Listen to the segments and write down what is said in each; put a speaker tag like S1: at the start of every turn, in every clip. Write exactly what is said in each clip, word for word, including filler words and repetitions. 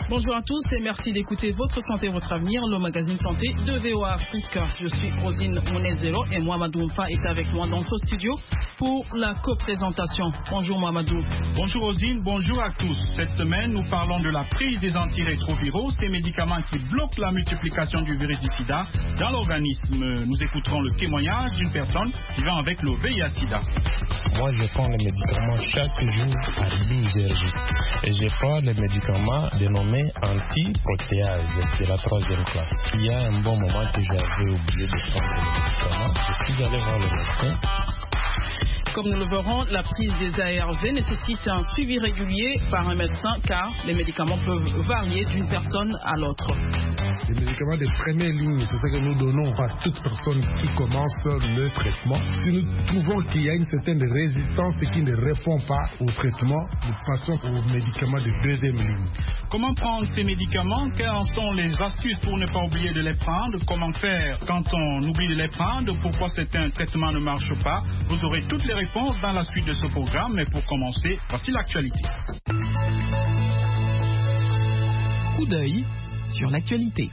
S1: Bonjour à tous et merci d'écouter Votre Santé, Votre Avenir, le magazine santé de V O A Afrique. Je suis Rosine Mounezelo et Mohamedou Mfa est avec moi dans ce studio pour la co-présentation. Bonjour Mohamedou.
S2: Bonjour Rosine, bonjour à tous. Cette semaine, nous parlons de la prise des antirétroviraux, ces médicaments qui bloquent la multiplication du virus du sida dans l'organisme. Nous écouterons le témoignage d'une personne vivant avec le V I H sida.
S3: Moi, je prends les médicaments chaque jour à douze heures juste. Et je prends les médicaments dénommés anti-protéase de la troisième classe. Il y a un bon moment que j'avais oublié de prendre les médicaments. Je suis allé voir le médecin.
S1: Comme nous le verrons, la prise des A R V nécessite un suivi régulier par un médecin car les médicaments peuvent varier d'une personne à l'autre.
S4: Les médicaments de première ligne, c'est ce que nous donnons à toute personne qui commence le traitement. Si nous trouvons qu'il y a une certaine résistance et qui ne répond pas au traitement, nous passons aux médicaments de deuxième ligne.
S2: Comment prendre ces médicaments? Quelles sont les astuces pour ne pas oublier de les prendre? Comment faire quand on oublie de les prendre? Pourquoi certains traitements ne marchent pas? Vous aurez toutes les réponses dans la suite de ce programme. Mais pour commencer, voici l'actualité.
S1: Coup d'œil sur l'actualité.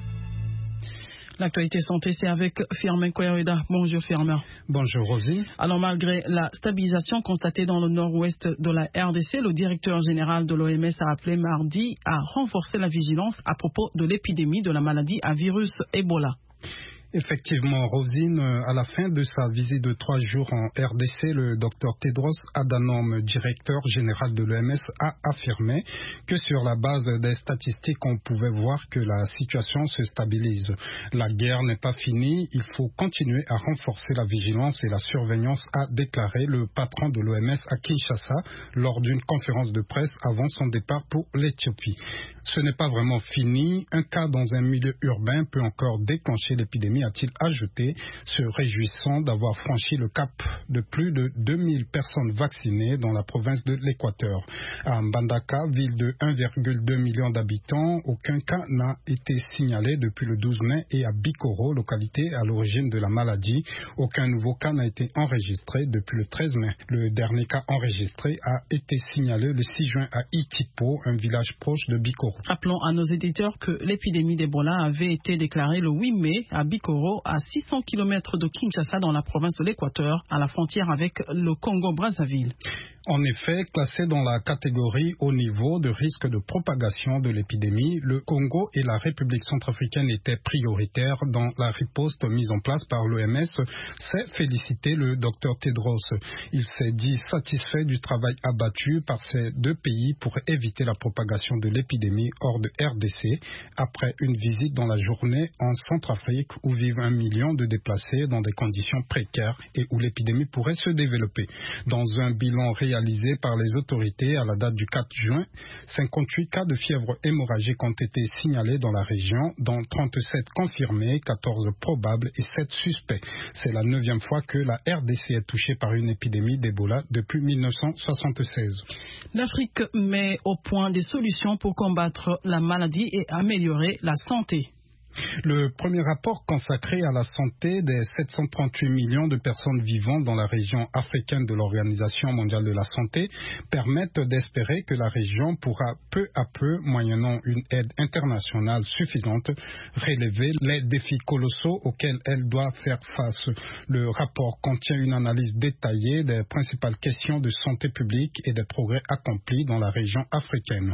S1: L'actualité santé, c'est avec Firmin Koyareda. Bonjour Firmin.
S5: Bonjour Rosie.
S1: Alors malgré la stabilisation constatée dans le nord-ouest de la R D C, le directeur général de l'O M S a appelé mardi à renforcer la vigilance à propos de l'épidémie de la maladie à virus Ebola.
S5: Effectivement, Rosine, à la fin de sa visite de trois jours en R D C, le docteur Tedros Adhanom, directeur général de l'O M S, a affirmé que sur la base des statistiques, on pouvait voir que la situation se stabilise. La guerre n'est pas finie, il faut continuer à renforcer la vigilance et la surveillance, a déclaré le patron de l'O M S à Kinshasa lors d'une conférence de presse avant son départ pour l'Éthiopie. Ce n'est pas vraiment fini, un cas dans un milieu urbain peut encore déclencher l'épidémie, a-t-il ajouté, se réjouissant d'avoir franchi le cap de plus de deux mille personnes vaccinées dans la province de l'Équateur. À Mbandaka, ville de un virgule deux million d'habitants, aucun cas n'a été signalé depuis le douze mai et à Bikoro, localité à l'origine de la maladie, aucun nouveau cas n'a été enregistré depuis le treize mai. Le dernier cas enregistré a été signalé le six juin à Itipo, un village proche de Bikoro.
S1: Rappelons à nos éditeurs que l'épidémie d'Ebola avait été déclarée le huit mai à Bikoro, à six cents kilomètres de Kinshasa dans la province de l'Équateur, à la frontière avec le Congo-Brazzaville.
S5: En effet, classé dans la catégorie haut niveau de risque de propagation de l'épidémie, le Congo et la République centrafricaine étaient prioritaires dans la riposte mise en place par l'O M S, s'est félicité le docteur Tedros. Il s'est dit satisfait du travail abattu par ces deux pays pour éviter la propagation de l'épidémie hors de R D C, après une visite dans la journée en Centrafrique où vivent un million de déplacés dans des conditions précaires et où l'épidémie pourrait se développer. Dans un bilan réalisé réalisé par les autorités à la date du quatre juin, cinquante-huit cas de fièvre hémorragique ont été signalés dans la région, dont trente-sept confirmés, quatorze probables et sept suspects. C'est la neuvième fois que la R D C est touchée par une épidémie d'Ebola depuis mille neuf cent soixante-seize.
S1: L'Afrique met au point des solutions pour combattre la maladie et améliorer la santé.
S5: Le premier rapport consacré à la santé des sept cent trente-huit millions de personnes vivant dans la région africaine de l'Organisation mondiale de la santé permet d'espérer que la région pourra peu à peu, moyennant une aide internationale suffisante, relever les défis colossaux auxquels elle doit faire face. Le rapport contient une analyse détaillée des principales questions de santé publique et des progrès accomplis dans la région africaine.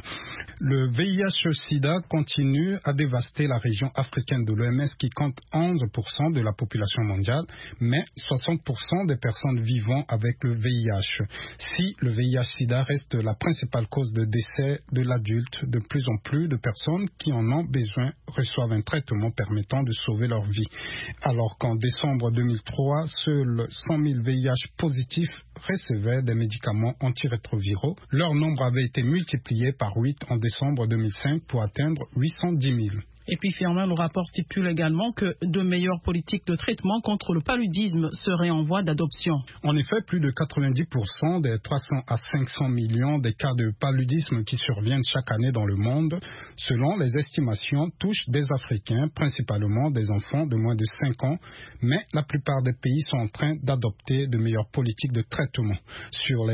S5: Le V I H-Sida continue à dévaster la région africaine africaine de l'O M S qui compte onze pour cent de la population mondiale, mais soixante pour cent des personnes vivant avec le V I H. Si le V I H-Sida reste la principale cause de décès de l'adulte, de plus en plus de personnes qui en ont besoin reçoivent un traitement permettant de sauver leur vie. Alors qu'en décembre deux mille trois, seuls cent mille V I H positifs recevaient des médicaments antirétroviraux, leur nombre avait été multiplié par huit en décembre deux mille cinq pour atteindre huit cent dix mille.
S1: Et puis Firmin, le rapport stipule également que de meilleures politiques de traitement contre le paludisme seraient en voie d'adoption.
S5: En effet, plus de quatre-vingt-dix pour cent des trois cents à cinq cents millions des cas de paludisme qui surviennent chaque année dans le monde, selon les estimations, touchent des Africains, principalement des enfants de moins de cinq ans, mais la plupart des pays sont en train d'adopter de meilleures politiques de traitement. Sur les